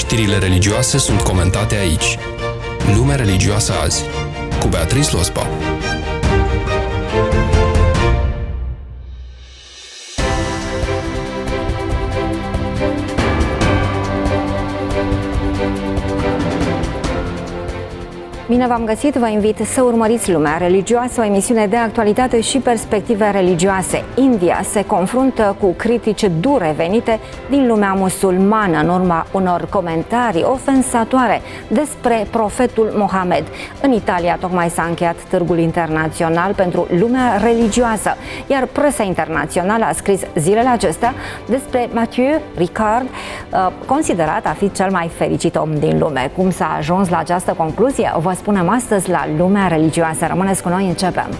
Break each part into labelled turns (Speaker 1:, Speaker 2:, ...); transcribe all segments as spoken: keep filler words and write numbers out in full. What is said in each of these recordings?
Speaker 1: Știrile religioase sunt comentate aici. Lumea religioasă azi, cu Beatrice Lospa.
Speaker 2: Bine v-am găsit, vă invit să urmăriți Lumea Religioasă, o emisiune de actualitate și perspective religioase. India se confruntă cu critici dure venite din lumea musulmană în urma unor comentarii ofensatoare despre profetul Mohamed. În Italia tocmai s-a încheiat Târgul Internațional pentru Lumea Religioasă, iar presa internațională a scris zilele acestea despre Mathieu Ricard, considerat a fi cel mai fericit om din lume. Cum s-a ajuns la această concluzie? Vă spunem astăzi la Lumea Religioasă. Rămâneți cu noi, începem!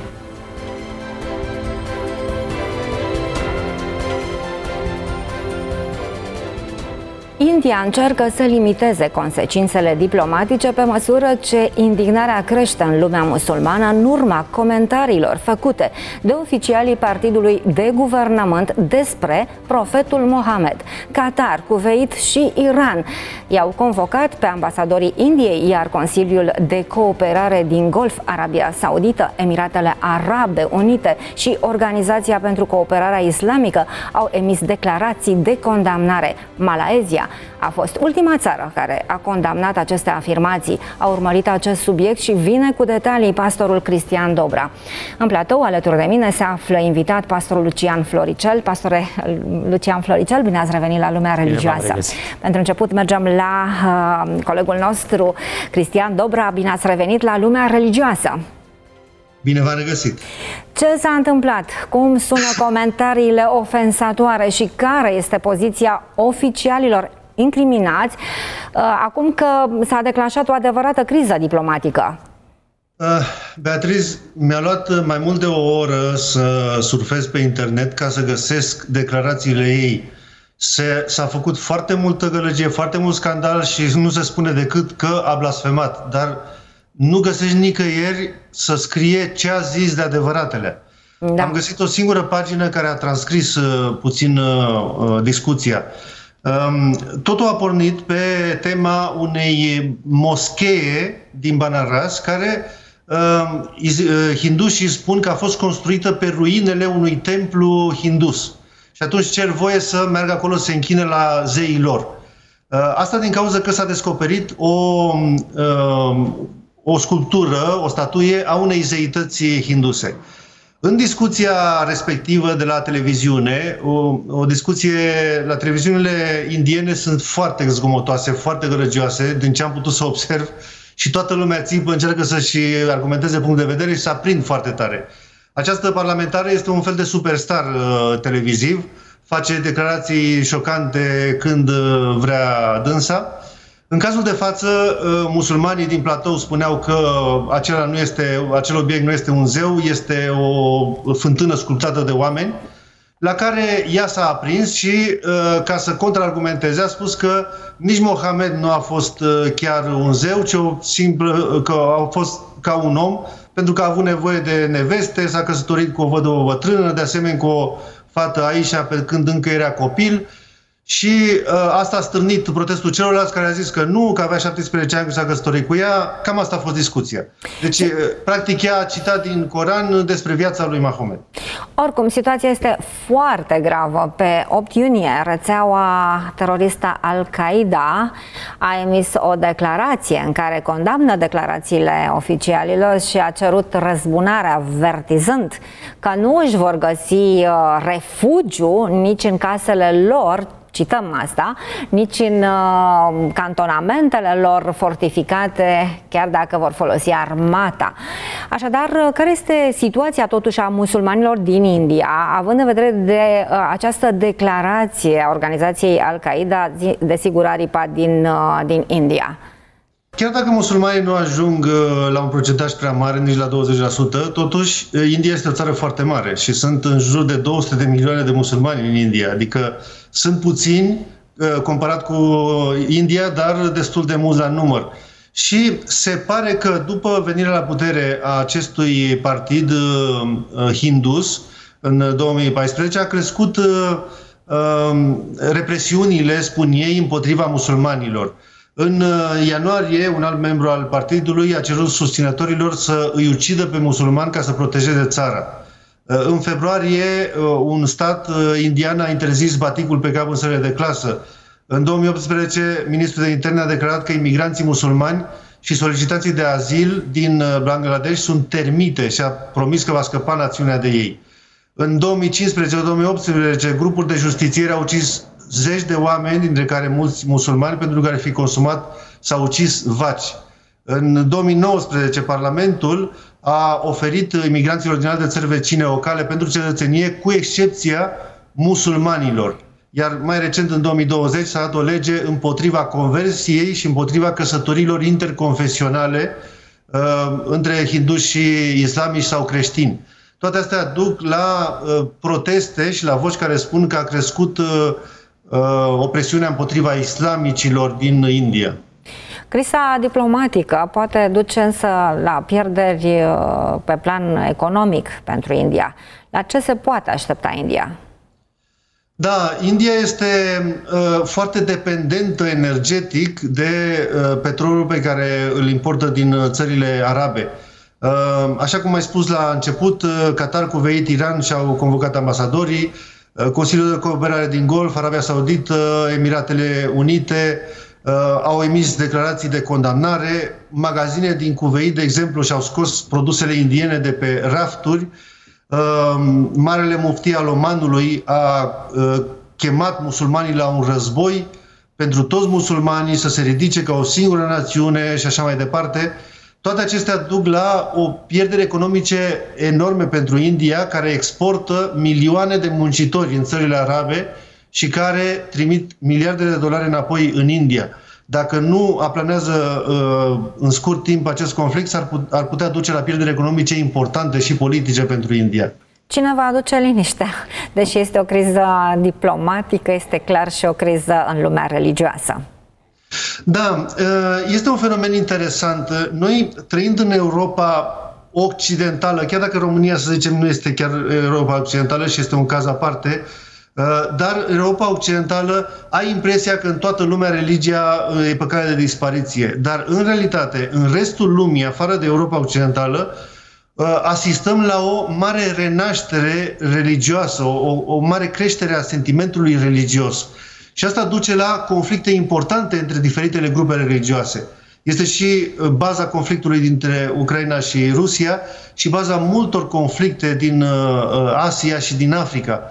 Speaker 2: India încearcă să limiteze consecințele diplomatice pe măsură ce indignarea crește în lumea musulmană în urma comentariilor făcute de oficialii partidului de guvernământ despre profetul Mohamed. Qatar, Kuveit și Iran i-au convocat pe ambasadorii Indiei, iar Consiliul de Cooperare din Golf, Arabia Saudită, Emiratele Arabe Unite și Organizația pentru Cooperarea Islamică au emis declarații de condamnare. Malaezia a fost ultima țară care a condamnat aceste afirmații. A urmărit acest subiect și vine cu detalii pastorul Cristian Dobra. În platou, alături de mine, se află invitat pastorul Lucian Floricel. Pastore Lucian Floricel, bine ați revenit la Lumea Religioasă. Pentru început mergem la uh, colegul nostru Cristian Dobra. Bine ați revenit la Lumea Religioasă.
Speaker 3: Bine v-am regăsit!
Speaker 2: Ce s-a întâmplat? Cum sună comentariile ofensatoare și care este poziția oficialilor incriminați acum că s-a declanșat o adevărată criză diplomatică?
Speaker 3: Uh, Beatrice, mi-a luat mai mult de o oră să surfez pe internet ca să găsesc declarațiile ei. Se, s-a făcut foarte multă gălăgie, foarte mult scandal și nu se spune decât că a blasfemat, dar nu găsești nicăieri să scrie ce a zis de adevăratele. Da. Am găsit o singură pagină care a transcris uh, puțin uh, discuția. Um, totul a pornit pe tema unei moschee din Banaras, care uh, hindușii spun că a fost construită pe ruinele unui templu hindus. Și atunci cer voie să meargă acolo să se închine la zeii lor. Uh, asta din cauza că s-a descoperit o... Uh, o sculptură, o statuie a unei zeități hinduse. În discuția respectivă de la televiziune, o, o discuție la televiziunile indiene sunt foarte zgomotoase, foarte gălăgioase, din ce am putut să observ, și toată lumea țipă, încearcă să-și argumenteze punct de vedere și să aprind foarte tare. Această parlamentară este un fel de superstar uh, televiziv, face declarații șocante când uh, vrea dânsa. În cazul de față, musulmanii din platou spuneau că acela nu este, acel obiect nu este un zeu, este o fântână sculptată de oameni, la care ea s-a aprins și, ca să contraargumenteze, a spus că nici Mohamed nu a fost chiar un zeu, ci o simplă, că a fost ca un om, pentru că a avut nevoie de neveste, s-a căsătorit cu o văduvă bătrână, de asemenea cu o fată Aisha pe când încă era copil. Și uh, asta a stârnit protestul celorlalți care a zis că nu, că avea șaptesprezece ani și s-a căsătorit cu ea. Cam asta a fost discuția. Deci, uh, practic, ea a citat din Coran despre viața lui Mahomet.
Speaker 2: Oricum, situația este foarte gravă. Pe opt iunie, rețeaua teroristă Al-Qaeda a emis o declarație în care condamnă declarațiile oficialilor și a cerut răzbunarea, avertizând că nu își vor găsi uh, refugiu nici în casele lor, cităm asta, nici în uh, cantonamentele lor fortificate, chiar dacă vor folosi armata. Așadar, care este situația totuși a musulmanilor din India, având în vedere de uh, această declarație a organizației Al-Qaeda, desigur aripa din, uh, din India?
Speaker 3: Chiar dacă musulmanii nu ajung la un procentaj prea mare, nici la douăzeci la sută, totuși India este o țară foarte mare și sunt în jur de două sute de milioane de musulmani în India. Adică sunt puțini comparat cu India, dar destul de mulți la număr. Și se pare că după venirea la putere a acestui partid hindus în două mii paisprezece a crescut represiunile, spun ei, împotriva musulmanilor. În ianuarie, un alt membru al partidului a cerut susținătorilor să îi ucidă pe musulmani ca să protejeze țara. În februarie, un stat indian a interzis baticul pe cap în sălile de clasă. În două mii optsprezece, ministrul de interne a declarat că imigranții musulmani și solicitanții de azil din Bangladesh sunt termite și a promis că va scăpa națiunea de ei. În două mii cincisprezece două mii optsprezece, grupuri de justițieri au ucis zeci de oameni, dintre care mulți musulmani, pentru care fi consumat s-au ucis vaci. În două mii nouăsprezece, Parlamentul a oferit imigranților din alte țări vecine o cale pentru cetățenie, cu excepția musulmanilor. Iar mai recent, în două mii douăzeci, s-a dat o lege împotriva conversiei și împotriva căsătorilor interconfesionale uh, între hinduși și islamici sau creștini. Toate astea duc la uh, proteste și la voci care spun că a crescut uh, uh, opresiunea împotriva islamicilor din India.
Speaker 2: Criza diplomatică poate duce însă la pierderi uh, pe plan economic pentru India. La ce se poate aștepta India?
Speaker 3: Da, India este uh, foarte dependentă energetic de uh, petrolul pe care îl importă din uh, țările arabe. Uh, așa cum ai spus la început, uh, Qatar, Kuwait, Iran și-au convocat ambasadorii, uh, Consiliul de Cooperare din Golf, Arabia Saudită, Emiratele Unite uh, au emis declarații de condamnare. Magazine din Kuwait, de exemplu, și-au scos produsele indiene de pe rafturi. Marele mufti al Omanului a chemat musulmanii la un război pentru toți musulmanii, să se ridice ca o singură națiune și așa mai departe. Toate acestea duc la o pierdere economice enorme pentru India, care exportă milioane de muncitori în țările arabe și care trimit miliarde de dolari înapoi în India. Dacă nu aplanează uh, în scurt timp acest conflict, ar, put- ar putea duce la pierderi economice importante și politice pentru India.
Speaker 2: Cine va aduce liniștea? Deși este o criză diplomatică, este clar și o criză în lumea religioasă.
Speaker 3: Da, uh, este un fenomen interesant. Noi, trăind în Europa occidentală, chiar dacă România, să zicem, nu este chiar Europa occidentală și este un caz aparte, dar Europa Occidentală ai impresia că în toată lumea religia e pe cale de dispariție. Dar în realitate, în restul lumii, afară de Europa Occidentală, asistăm la o mare renaștere religioasă, o, o mare creștere a sentimentului religios. Și asta duce la conflicte importante între diferitele grupe religioase. Este și baza conflictului dintre Ucraina și Rusia și baza multor conflicte din Asia și din Africa.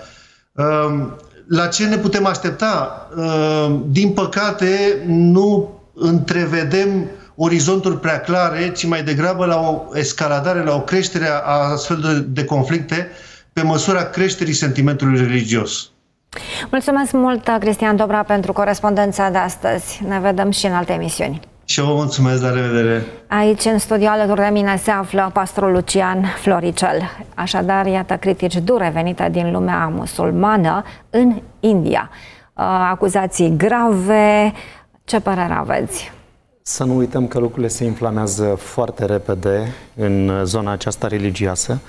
Speaker 3: La ce ne putem aștepta? Din păcate, nu întrevedem orizonturi prea clare, ci mai degrabă la o escaladare, la o creștere a astfel de conflicte pe măsura creșterii sentimentului religios. Mulțumesc mult, Cristian Dobra, pentru corespondența de astăzi. Ne vedem și în alte emisiuni. Și eu vă mulțumesc, la revedere! Aici, în studio, alături de mine se află pastorul Lucian Floricel. Așadar, iată critici dure venite din lumea musulmană în India. Acuzații grave. Ce părere aveți?
Speaker 4: Să nu uităm că lucrurile se inflamează foarte repede în zona aceasta religioasă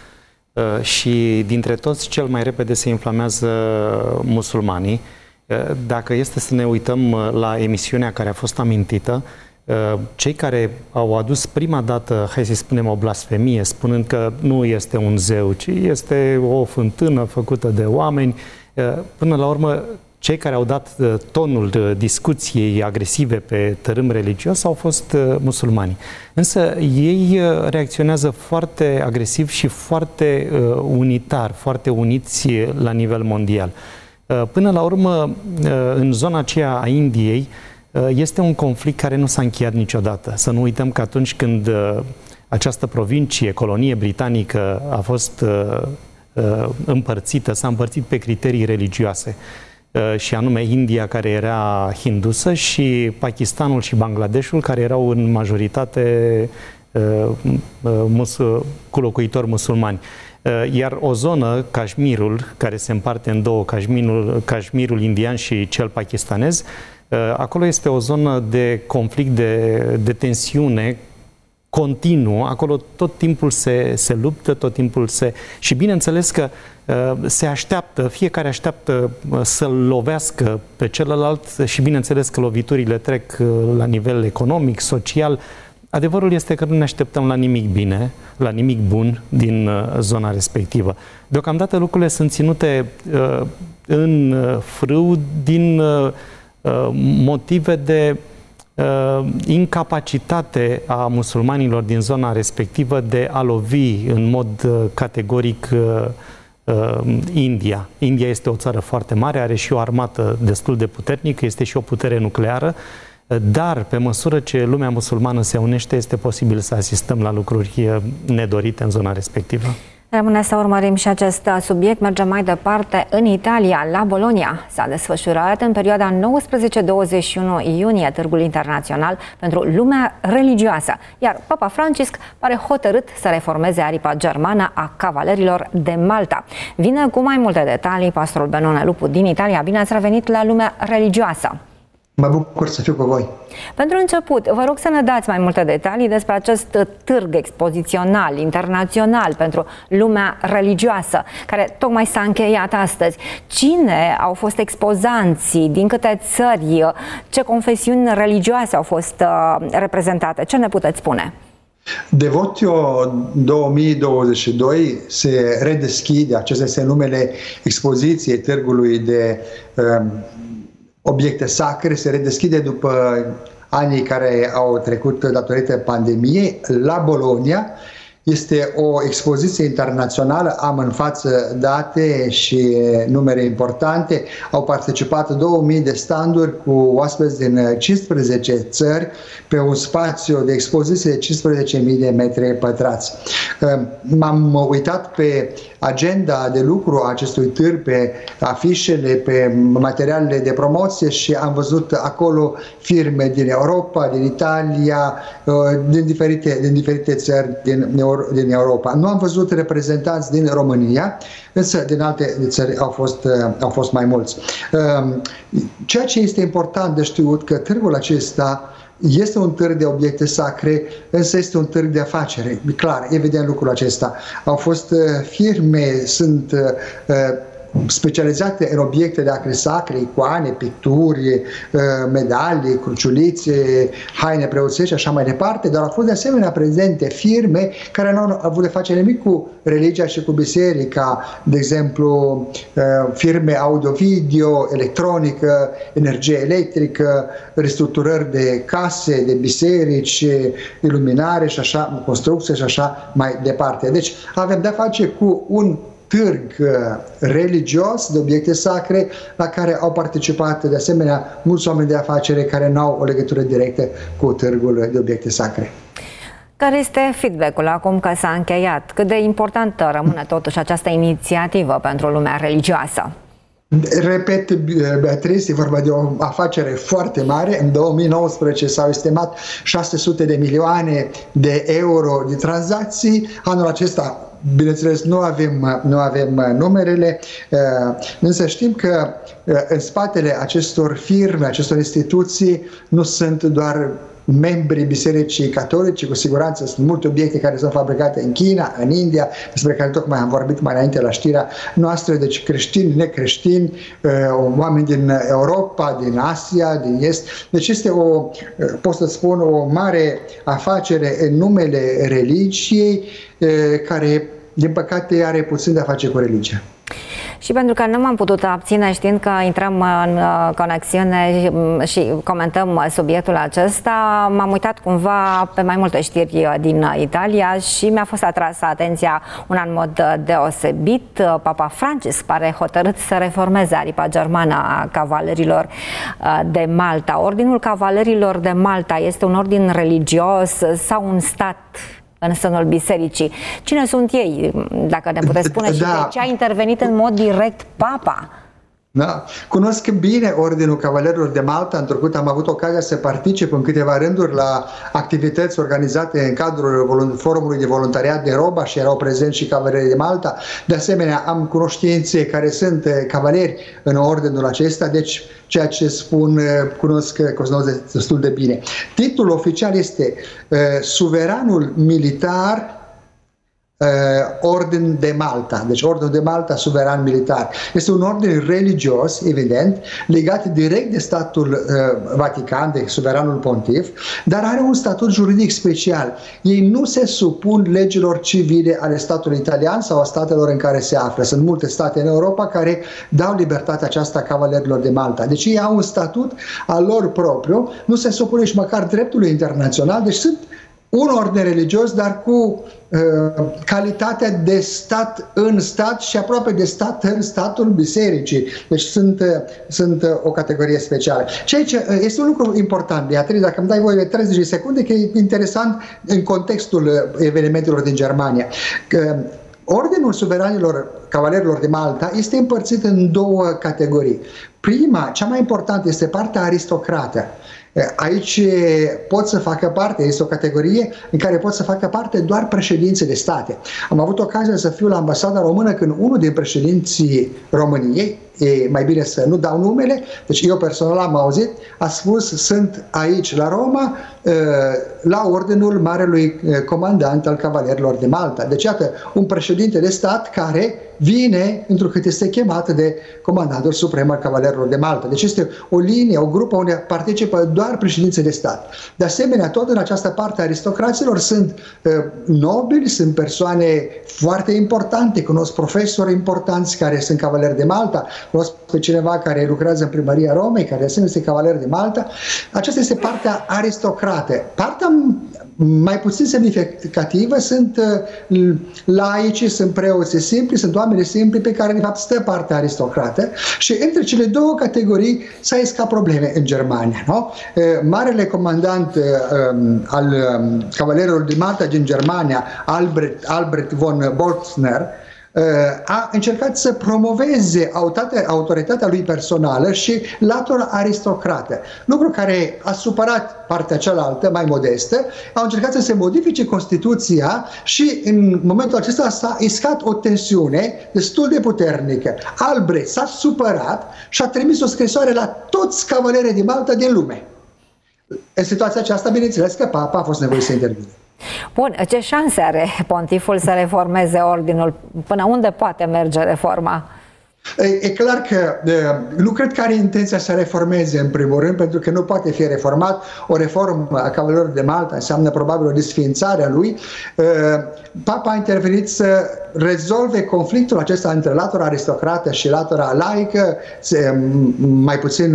Speaker 4: și dintre toți cel mai repede se inflamează musulmanii. Dacă este să ne uităm la emisiunea care a fost amintită, cei care au adus prima dată, hai să spunem, o blasfemie, spunând că nu este un zeu, ci este o fântână făcută de oameni, până la urmă, cei care au dat tonul discuției agresive pe tărâm religios au fost musulmani. Însă ei reacționează foarte agresiv și foarte unitar, foarte uniți la nivel mondial. Până la urmă, în zona aceea a Indiei, este un conflict care nu s-a încheiat niciodată. Să nu uităm că atunci când această provincie, colonie britanică, a fost împărțită, s-a împărțit pe criterii religioase, și anume India, care era hindusă, și Pakistanul și Bangladeshul, care erau în majoritate cu locuitori musulmani. Iar o zonă, Kashmirul, care se împarte în două, Kashmirul, Kashmirul indian și cel pakistanez, acolo este o zonă de conflict, de, de tensiune continuă. Acolo tot timpul se, se luptă, tot timpul se... Și bineînțeles că se așteaptă, fiecare așteaptă să-l lovească pe celălalt și bineînțeles că loviturile trec la nivel economic, social. Adevărul este că nu ne așteptăm la nimic bine, la nimic bun din zona respectivă. Deocamdată lucrurile sunt ținute în frâu din motive de incapacitate a musulmanilor din zona respectivă de a lovi în mod categoric India. India este o țară foarte mare, are și o armată destul de puternică, este și o putere nucleară, dar pe măsură ce lumea musulmană se unește, este posibil să asistăm la lucruri nedorite în zona respectivă.
Speaker 2: Rămâne să urmărim și acest subiect. Mergem mai departe. În Italia, la Bologna, s-a desfășurat în perioada nouăsprezece douăzeci și unu iunie Târgul Internațional pentru lumea religioasă, iar Papa Francisc pare hotărât să reformeze aripa germană a cavalerilor de Malta. Vine cu mai multe detalii pastorul Benone Lupu din Italia. Bine ați revenit la lumea religioasă!
Speaker 5: Mă bucur să fiu cu voi.
Speaker 2: Pentru început, vă rog să ne dați mai multe detalii despre acest târg expozițional internațional pentru lumea religioasă, care tocmai s-a încheiat astăzi. Cine au fost expozanții, din câte țări, ce confesiuni religioase au fost uh, reprezentate? Ce ne puteți spune?
Speaker 5: Devotio două mii douăzeci și doi se redeschide, acesta este numele expoziției târgului de uh, obiecte sacre, se redeschide după anii care au trecut datorită pandemiei la Bologna. Este o expoziție internațională, am în față date și numere importante. Au participat două mii de standuri cu oaspeți din cincisprezece țări pe un spațiu de expoziție de cincisprezece mii de metri pătrați. M-am uitat pe agenda de lucru a acestui târg, pe afișele, pe materialele de promoție și am văzut acolo firme din Europa, din Italia, din diferite, din diferite țări din Europa. din Europa. Nu am văzut reprezentanți din România, însă din alte țări au fost, au fost mai mulți. Ceea ce este important de știut, că târgul acesta este un târg de obiecte sacre, însă este un târg de afacere. Clar, evident lucrul acesta. Au fost firme, sunt specializate în obiecte de acre sacre, icoane, picturi, medalii, cruciulițe, haine preoțești și așa mai departe, dar au fost de asemenea prezente firme care nu au avut de face nimic cu religia și cu biserica, de exemplu firme audio-video, electronică, energie electrică, restructurări de case, de biserici, iluminare și așa, construcție și așa mai departe. Deci avem de-a face cu un târg religios de obiecte sacre la care au participat de asemenea mulți oameni de afacere care nu au o legătură directă cu târgul de obiecte sacre.
Speaker 2: Care este feedback-ul acum că s-a încheiat? Cât de importantă rămâne totuși această inițiativă pentru lumea religioasă?
Speaker 5: Repet, Beatrice, e vorba de o afacere foarte mare. În două mii nouăsprezece s-au estimat șase sute de milioane de euro de tranzacții. Anul acesta, bineînțeles, nu avem, nu avem numerele, însă știm că în spatele acestor firme, acestor instituții, nu sunt doar membrii Bisericii Catolice, cu siguranță sunt multe obiecte care sunt fabricate în China, în India, despre care tocmai am vorbit mai înainte la știrea noastră, deci creștini, necreștini, oameni din Europa, din Asia, din Est. Deci este o, pot să spun, o mare afacere în numele religiei, care, din păcate, are puțin de a face cu religia.
Speaker 2: Și pentru că nu m-am putut abține știind că intrăm în conexiune și comentăm subiectul acesta, m-am uitat cumva pe mai multe știri din Italia și mi-a fost atrasă atenția una în mod deosebit. Papa Francisc pare hotărât să reformeze aripa germană a cavalerilor de Malta. Ordinul Cavalerilor de Malta este un ordin religios sau un stat în sânul bisericii? Cine sunt ei? Dacă ne puteți spune și da. De ce a intervenit în mod direct Papa?
Speaker 5: Da. Cunosc bine Ordinul Cavalerilor de Malta, întrucât am avut ocazia să particip în câteva rânduri la activități organizate în cadrul Forumului de Voluntariat de Roba și erau prezenți și Cavalerii de Malta. De asemenea, am cunoștințe care sunt cavaleri în ordinul acesta, deci ceea ce spun cunosc, cunosc destul de bine. Titlul oficial este uh, Suveranul Militar Orden de Malta, deci Ordinul de Malta suveran militar. Este un ordin religios, evident, legat direct de statul uh, Vatican, de suveranul pontif, dar are un statut juridic special. Ei nu se supun legilor civile ale statului italian sau a statelor în care se află. Sunt multe state în Europa care dau libertatea aceasta cavalerilor de Malta. Deci ei au un statut al lor propriu, nu se supune și măcar dreptului internațional, deci sunt un ordine religios, dar cu uh, calitatea de stat în stat și aproape de stat în statul bisericii. Deci sunt, uh, sunt uh, o categorie specială. Ceea ce uh, este un lucru important, Beatrice, dacă îmi dai voie de treizeci de secunde, că e interesant în contextul uh, evenimentelor din Germania. Că Ordinul Suveranilor Cavalerilor de Malta este împărțit în două categorii. Prima, cea mai importantă, este partea aristocrată. Aici pot să facă parte, este o categorie în care pot să facă parte doar președinții de state. Am avut ocazia să fiu la ambasada română când unul din președinții României, e mai bine să nu dau numele, deci eu personal am auzit, a spus: sunt aici la Roma la ordinul Marelui Comandant al Cavalerilor de Malta. Deci iată, un președinte de stat care vine, întrucât este chemat de Comandantul Suprem al Cavalerilor de Malta. Deci este o linie, o grupă unde participă doar președinții de stat. De asemenea, tot în această parte a aristocraților sunt uh, nobili, sunt persoane foarte importante, cunosc profesori importanți care sunt cavaleri de Malta, cunosc pe cineva care lucrează în primăria Romei, care de asemenea este cavaler de Malta. Aceasta este partea aristocrată. Partea mai puțin semnificativă sunt uh, laici, sunt preoții simpli, sunt oameni simpli pe care de fapt stă partea aristocrată și între cele două categorii s-a iscat probleme în Germania. Nu? Uh, Marele comandant uh, um, al um, Cavalerilor de Malta din Germania, Albrecht, Albrecht von Boltzner, a încercat să promoveze autoritatea lui personală și latura aristocrată, lucru care a supărat partea cealaltă, mai modestă. Au încercat să se modifice Constituția și în momentul acesta s-a iscat o tensiune destul de puternică. Albrecht s-a supărat și a trimis o scrisoare la toți cavalerii din Malta din lume. În situația aceasta, bineînțeles că Papa a fost nevoit să intervină.
Speaker 2: Bun, ce șanse are pontiful să reformeze ordinul? Până unde poate merge reforma?
Speaker 5: E, e clar că nu cred că are intenția să reformeze în primul rând, pentru că nu poate fi reformat. O reformă a Cavalerilor de Malta înseamnă probabil o desființare a lui. Papa a intervenit să rezolve conflictul acesta între latura aristocrată și latura laică, mai puțin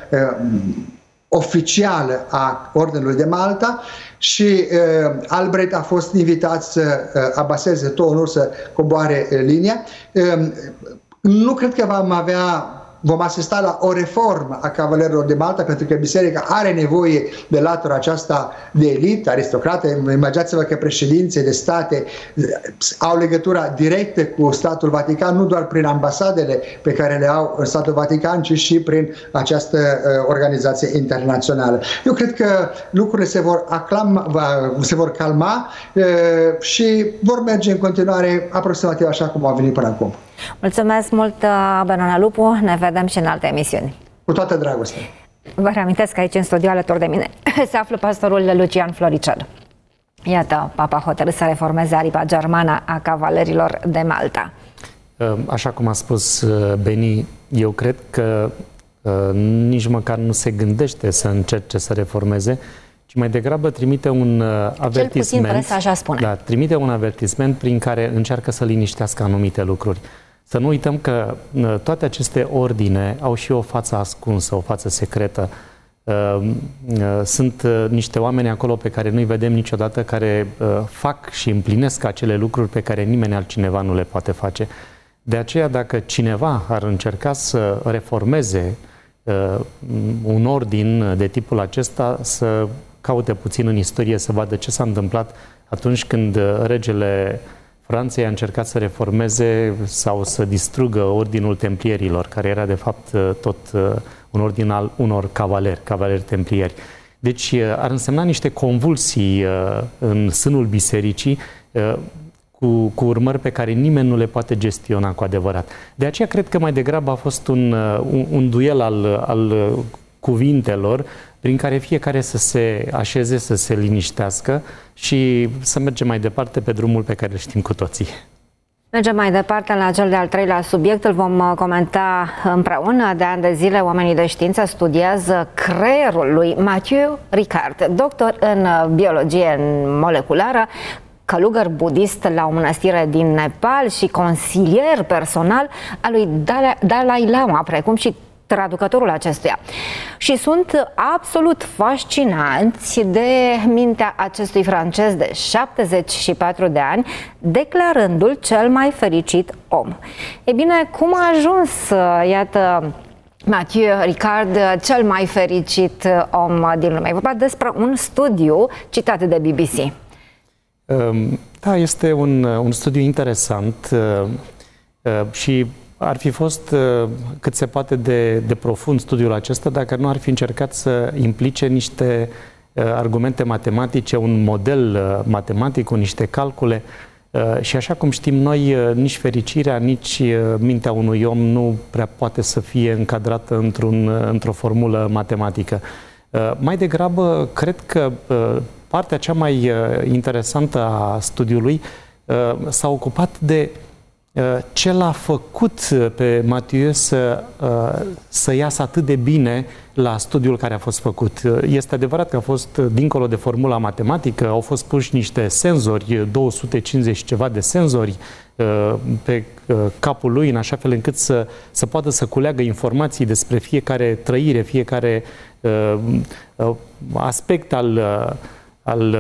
Speaker 5: oficială a Ordinului de Malta, și uh, Albrecht a fost invitat să uh, abaseze tonul, să coboare uh, linia. Uh, nu cred că vom avea vom asista la o reformă a Cavalerilor de Malta, pentru că biserica are nevoie de latura aceasta de elită, aristocrată. Imaginați-vă că președinții de state au legătura directă cu statul Vatican, nu doar prin ambasadele pe care le au în statul Vatican, ci și prin această uh, organizație internațională. Eu cred că lucrurile se vor, aclama, se vor calma uh, și vor merge în continuare aproximativ așa cum au venit până acum.
Speaker 2: Mulțumesc mult, Benona Lupu, ne vedem și în alte emisiuni.
Speaker 5: Cu toată dragostea.
Speaker 2: Vă reamintesc că aici în studio alături de mine se află pastorul Lucian Floricel. Iată, Papa hotărât să reformeze aripa germană a Cavalerilor de Malta.
Speaker 4: Așa cum a spus Beni, eu cred că nici măcar nu se gândește să încerce să reformeze, ci mai degrabă trimite un avertisment. Cel puțin
Speaker 2: presa așa spune.
Speaker 4: Da, trimite un avertisment prin care încearcă să liniștească anumite lucruri. Să nu uităm că toate aceste ordine au și o față ascunsă, o față secretă. Sunt niște oameni acolo pe care nu-i vedem niciodată, care fac și împlinesc acele lucruri pe care nimeni altcineva nu le poate face. De aceea, dacă cineva ar încerca să reformeze un ordin de tipul acesta, să caute puțin în istorie, să vadă ce s-a întâmplat atunci când regele Franței a încercat să reformeze sau să distrugă ordinul templierilor, care era de fapt tot un ordin al unor cavaleri, cavaleri templieri. Deci ar însemna niște convulsii în sânul bisericii cu, cu urmări pe care nimeni nu le poate gestiona cu adevărat. De aceea cred că mai degrabă a fost un, un, un duel al, al cuvintelor prin care fiecare să se așeze, să se liniștească și să mergem mai departe pe drumul pe care îl știm cu toții.
Speaker 2: Mergem mai departe la cel de-al treilea subiect, îl vom comenta împreună. De ani de zile, oamenii de știință studiază creierul lui Mathieu Ricard, doctor în biologie moleculară, călugăr budist la o mănăstire din Nepal și consilier personal al lui Dalai Lama, precum și traducătorul acestuia. Și sunt absolut fascinanți de mintea acestui francez de șaptezeci și patru de ani, declarându-l cel mai fericit om. E bine, cum a ajuns, iată, Mathieu Ricard, cel mai fericit om din lume? E vorba despre un studiu citat de B B C.
Speaker 4: Da, este un, un studiu interesant și ar fi fost uh, cât se poate de, de profund studiul acesta dacă nu ar fi încercat să implice niște uh, argumente matematice, un model uh, matematic, cu niște calcule uh, și așa cum știm noi, uh, nici fericirea, nici uh, mintea unui om nu prea poate să fie încadrată într-un, uh, într-o formulă matematică. Uh, mai degrabă, cred că uh, partea cea mai uh, interesantă a studiului uh, s-a ocupat de ce l-a făcut pe Mathieu să, să iasă atât de bine la studiul care a fost făcut. Este adevărat că a fost dincolo de formula matematică, au fost puși niște senzori, două sute cincizeci ceva de senzori pe capul lui, în așa fel încât să, să poată să culeagă informații despre fiecare trăire, fiecare aspect al, al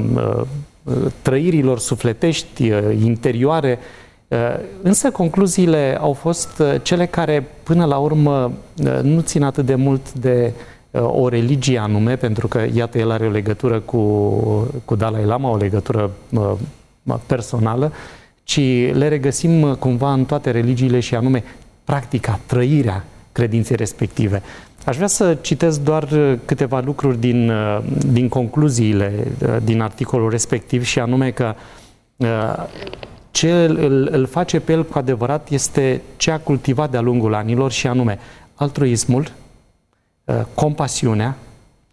Speaker 4: trăirilor sufletești, interioare. Însă concluziile au fost cele care până la urmă nu țin atât de mult de o religie anume, pentru că iată el are o legătură cu, cu Dalai Lama, o legătură personală, ci le regăsim cumva în toate religiile și anume practica, trăirea credinței respective. Aș vrea să citesc doar câteva lucruri din, din concluziile din articolul respectiv și anume că ce îl, îl face pe el cu adevărat este ce a cultivat de-a lungul anilor și anume altruismul, compasiunea,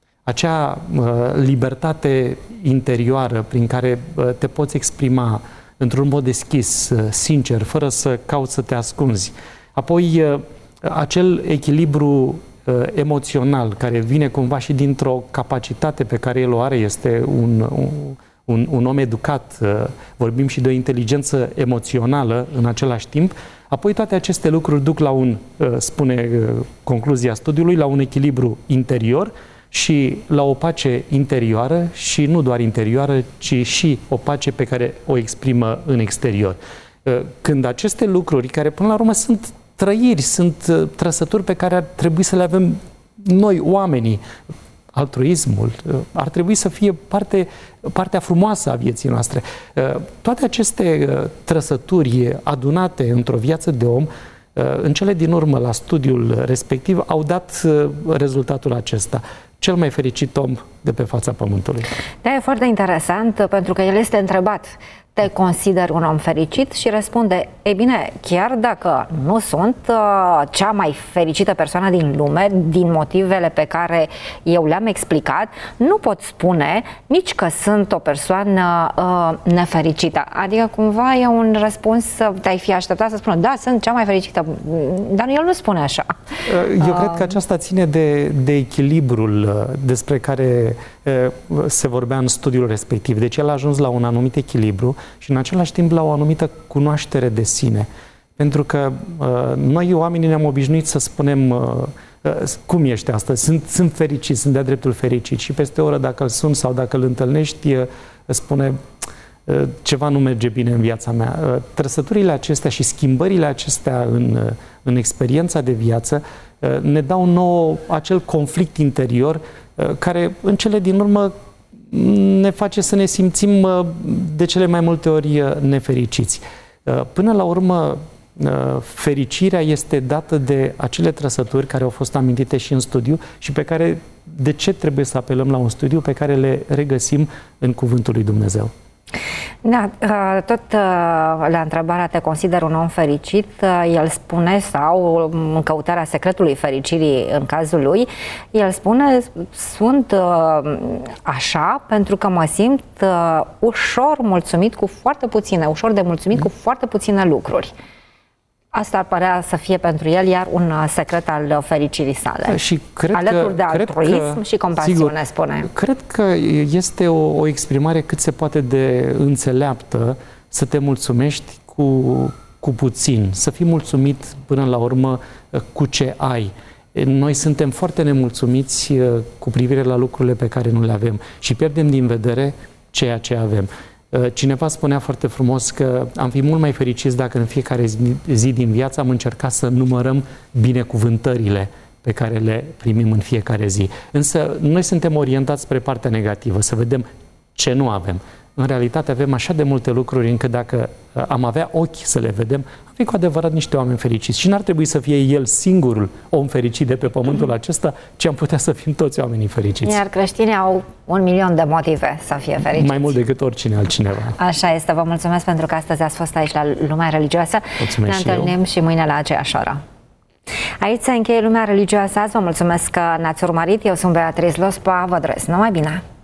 Speaker 4: acea libertate interioară prin care te poți exprima într-un mod deschis, sincer, fără să cauți să te ascunzi. Apoi acel echilibru emoțional care vine cumva și dintr-o capacitate pe care el o are, este un, un Un, un om educat, vorbim și de o inteligență emoțională în același timp. Apoi toate aceste lucruri duc la un, spune concluzia studiului, la un echilibru interior și la o pace interioară și nu doar interioară, ci și o pace pe care o exprimă în exterior. Când aceste lucruri, care până la urmă sunt trăiri, sunt trăsături pe care ar trebui să le avem noi, oamenii, altruismul, ar trebui să fie parte, partea frumoasă a vieții noastre. Toate aceste trăsături adunate într-o viață de om, în cele din urmă la studiul respectiv, au dat rezultatul acesta. Cel mai fericit om de pe fața Pământului.
Speaker 2: Da, e foarte interesant pentru că el este întrebat: te consider un om fericit? Și răspunde: ei bine, chiar dacă nu sunt uh, cea mai fericită persoană din lume, din motivele pe care eu le-am explicat, nu pot spune nici că sunt o persoană uh, nefericită. Adică cumva e un răspuns, te-ai fi așteptat să spună: da, sunt cea mai fericită, dar el nu spune așa.
Speaker 4: Eu uh, cred că aceasta ține de, de echilibrul despre care uh, se vorbea în studiul respectiv. Deci el a ajuns la un anumit echilibru și în același timp la o anumită cunoaștere de sine. Pentru că uh, noi oamenii ne-am obișnuit să spunem uh, uh, cum ești astăzi, sunt, sunt fericit, sunt de-a dreptul fericit și peste o oră dacă îl suni sau dacă îl întâlnești uh, spune uh, ceva nu merge bine în viața mea. Uh, trăsăturile acestea și schimbările acestea în, uh, în experiența de viață uh, ne dau nouă acel conflict interior uh, care în cele din urmă ne face să ne simțim de cele mai multe ori nefericiți. Până la urmă, fericirea este dată de acele trăsături care au fost amintite și în studiu și pe care, de ce trebuie să apelăm la un studiu, pe care le regăsim în Cuvântul lui Dumnezeu.
Speaker 2: Da, tot la întrebarea te consider un om fericit, el spune, sau în căutarea secretului fericirii în cazul lui, el spune, sunt așa pentru că mă simt ușor mulțumit cu foarte puține, ușor de mulțumit cu foarte puține lucruri. Asta ar părea să fie pentru el iar un secret al fericirii sale.
Speaker 4: Și cred
Speaker 2: alături
Speaker 4: că,
Speaker 2: de altruism
Speaker 4: că,
Speaker 2: și compasiune,
Speaker 4: sigur,
Speaker 2: spune.
Speaker 4: Cred că este o, o exprimare cât se poate de înțeleaptă să te mulțumești cu, cu puțin, să fii mulțumit până la urmă cu ce ai. Noi suntem foarte nemulțumiți cu privire la lucrurile pe care nu le avem și pierdem din vedere ceea ce avem. Cineva spunea foarte frumos că am fi mult mai fericiți dacă în fiecare zi, zi din viață am încercat să numărăm binecuvântările pe care le primim în fiecare zi. Însă noi suntem orientați spre partea negativă, să vedem ce nu avem. În realitate avem așa de multe lucruri încât dacă am avea ochi să le vedem, am fi cu adevărat niște oameni fericiți. Și n-ar trebui să fie el singurul om fericit de pe pământul acesta, ci am putea să fim toți oamenii fericiți.
Speaker 2: Iar creștinii au un milion de motive să fie fericiți.
Speaker 4: Mai mult decât oricine altcineva.
Speaker 2: Așa este. Vă mulțumesc pentru că astăzi ați fost aici la Lumea Religioasă.
Speaker 4: Mulțumesc.
Speaker 2: Ne
Speaker 4: și
Speaker 2: întâlnim
Speaker 4: eu.
Speaker 2: și mâine la aceeași oră. Aici se încheie Lumea Religioasă azi. Vă mulțumesc că ne-ați urmărit. Eu sunt Beatriz Lospa. Vă doresc numai bine!